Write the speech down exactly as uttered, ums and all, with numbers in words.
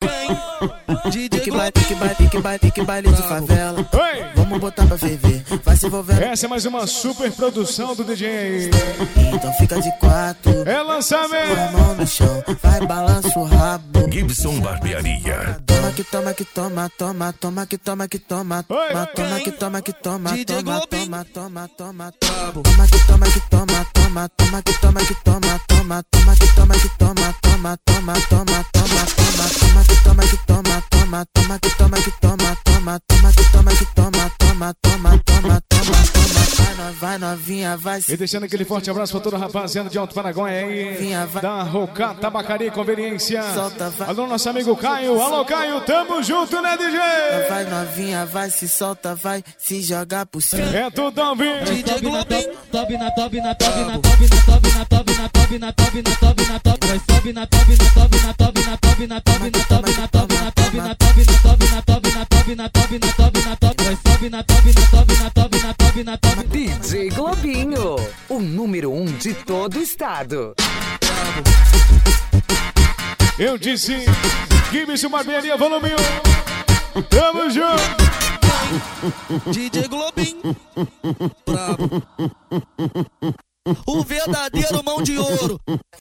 vem. Que baile, que baile, que baile, que baile de favela. Oi. Vamos botar pra ferver, vai se envolvendo. Essa é mais uma super produção do D J. Então fica de quatro. É lançamento. Põe a mão no chão, vai balança o rabo. Gibson Barbearia. Toma que toma que toma, toma, toma que toma que toma, toma, toma que toma que toma, toma, toma, toma, toma, toma que toma que toma, toma, toma que toma que toma, toma, toma que toma que toma, toma, toma, toma, toma, toma, toma que toma que toma, toma, toma que toma que toma, toma, toma que toma que toma, toma, toma, toma, toma, toma, vai novinha, vai. E deixando aquele forte abraço pra toda a rapaziada de Alto Paraguai aí, da Roca Tabacaria e Conveniência. Alô, nosso amigo Caio. Alô, Caio, tamo junto, né, D J? Vai novinha, vai, se solta, vai, se jogar por cima. É tudo ao vivo. D J Globinho. Sobe na top, na top, na top, na top, na top, na top, na top, na top, na top, vai sobe na top, na top, na top, na top, na top, na top, na top, na top, na top, na top, na top, na top, na top, na top, na top, vai sobe na top, na top, na top, na top, na top. D J Globinho, o número um de todo o estado. Eu disse, Gibson Barbearia, volume um. Tamo junto. D J Globinho, brabo. O verdadeiro mão de ouro.